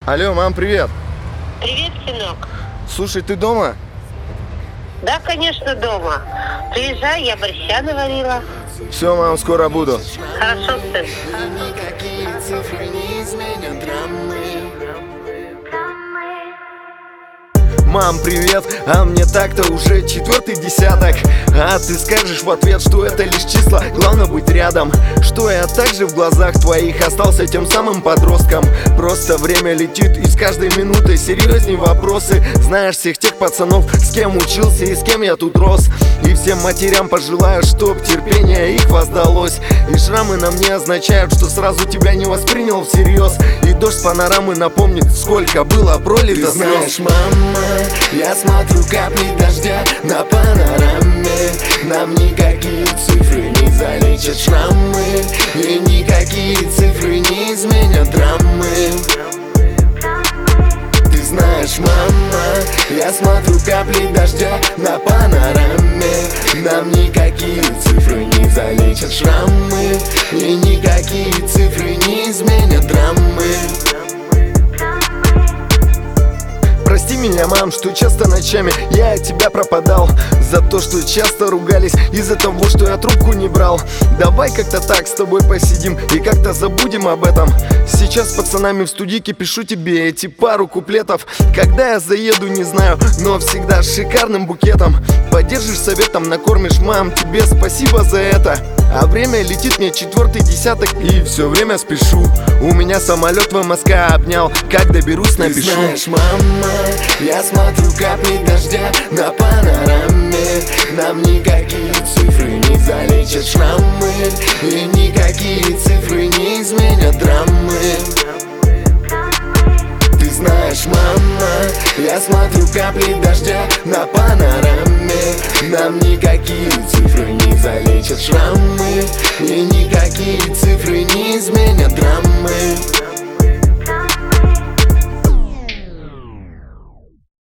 Алло, мам, привет. Привет, сынок. Слушай, ты дома? Да, конечно, дома. Приезжай, я борща наварила. Все, мам, скоро буду. Хорошо, сын. Никакие цифры не изменят драмы. Мам, привет, а мне так-то уже четвертый десяток. А ты скажешь в ответ, что это лишь числа, главное быть рядом. Что я также в глазах твоих остался тем самым подростком. Просто время летит, и с каждой минутой серьезней вопросы. Знаешь всех тех пацанов, с кем учился и с кем я тут рос. И всем матерям пожелаю, чтоб терпение их воздалось. И шрамы на мне означают, что сразу тебя не воспринял всерьез. И дождь с панорамы напомнит, сколько было пролито Ты слез. знаешь, мама, я смотрю капли дождя на панораме. Нам никакие цифры не залечат шрамы, и никакие цифры не изменят драмы. Ты знаешь, мама, я смотрю капли дождя на панораме. Нам никакие цифры не залечат шрамы, и никакие цифры не изменят драмы. Прости меня, мам, что часто ночами я от тебя пропадал. За то, что часто ругались, из-за того, что я трубку не брал. Давай как-то так с тобой посидим и как-то забудем об этом. Сейчас с пацанами в студийке пишу тебе эти пару куплетов. Когда я заеду, не знаю, но всегда с шикарным букетом. Поддержишь советом, накормишь, мам, тебе спасибо за это. А время летит мне четвертый десяток, и все время спешу. У меня самолет в МСК обнял, как доберусь, Ты напишу. знаешь, мама, я смотрю капли дождя на панораме. Нам никакие цифры не залечат шрамы, и никакие цифры не изменят драмы. Ты знаешь, мама, я смотрю капли дождя на панораме. Нам никакие цифры не залечат шрамы, и никакие цифры не изменят драмы.